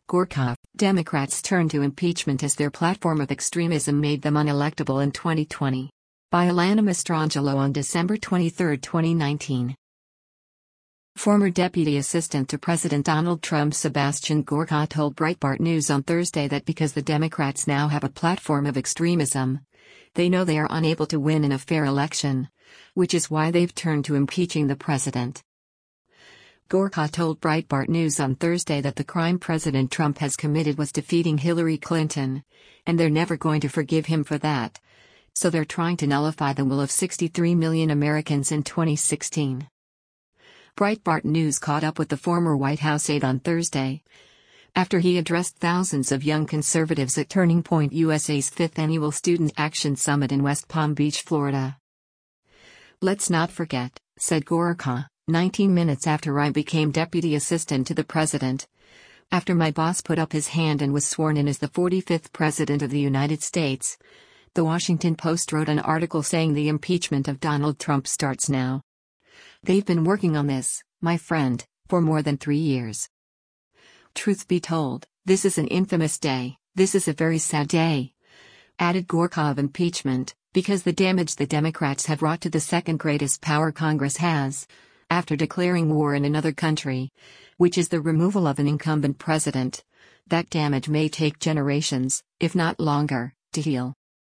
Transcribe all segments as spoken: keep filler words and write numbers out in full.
Gorka, Democrats turned to impeachment as their platform of extremism made them unelectable in twenty twenty. By Alana Mastrangelo on December twenty-third, twenty nineteen. Former Deputy Assistant to President Donald Trump Sebastian Gorka told Breitbart News on Thursday that because the Democrats now have a platform of extremism, they know they are unable to win in a fair election, which is why they've turned to impeaching the president. Gorka told Breitbart News on Thursday that the crime President Trump has committed was defeating Hillary Clinton, and they're never going to forgive him for that. So they're trying to nullify the will of sixty-three million Americans in twenty sixteen. Breitbart News caught up with the former White House aide on Thursday, after he addressed thousands of young conservatives at Turning Point U S A's fifth Annual Student Action Summit in West Palm Beach, Florida. "Let's not forget," said Gorka, nineteen minutes after I became Deputy Assistant to the President, after my boss put up his hand and was sworn in as the forty-fifth President of the United States, The Washington Post wrote an article saying the impeachment of Donald Trump starts now. "They've been working on this, my friend, for more than three years. Truth be told, this is an infamous day, this is a very sad day," added Gorka of impeachment, because the damage the Democrats have wrought to the second greatest power Congress has, after declaring war in another country, which is the removal of an incumbent president, that damage may take generations, if not longer, to heal.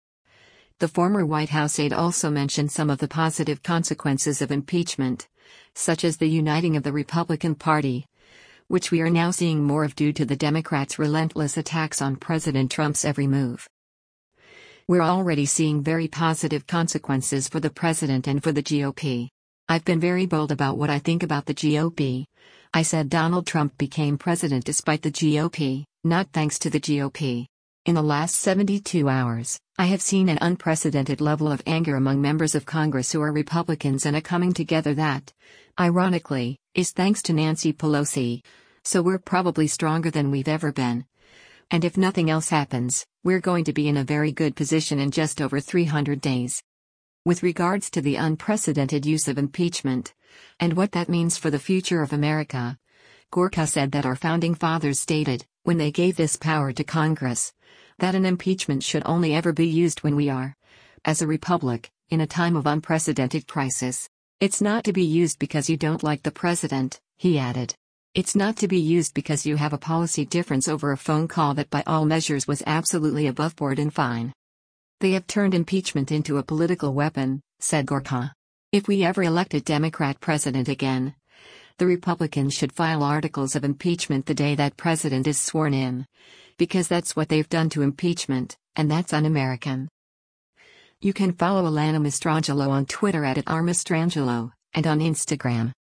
The former White House aide also mentioned some of the positive consequences of impeachment, such as the uniting of the Republican Party, which we are now seeing more of due to the Democrats' relentless attacks on President Trump's every move. "We're already seeing very positive consequences for the president and for the G O P. I've been very bold about what I think about the G O P. I said Donald Trump became president despite the G O P, not thanks to the G O P. In the last seventy-two hours, I have seen an unprecedented level of anger among members of Congress who are Republicans and a coming together that, ironically, is thanks to Nancy Pelosi. So we're probably stronger than we've ever been. And if nothing else happens, we're going to be in a very good position in just over three hundred days. With regards to the unprecedented use of impeachment, and what that means for the future of America, Gorka said that our founding fathers stated, when they gave this power to Congress, that an impeachment should only ever be used when we are, as a republic, in a time of unprecedented crisis. It's not to be used because you don't like the president, he added. It's not to be used because you have a policy difference over a phone call that by all measures was absolutely above board and fine. They have turned impeachment into a political weapon, said Gorka. If we ever elect a Democrat president again, the Republicans should file articles of impeachment the day that president is sworn in. Because that's what they've done to impeachment, and that's un-American. You can follow Alana Mastrangelo on Twitter at @rmastrangelo, and on Instagram.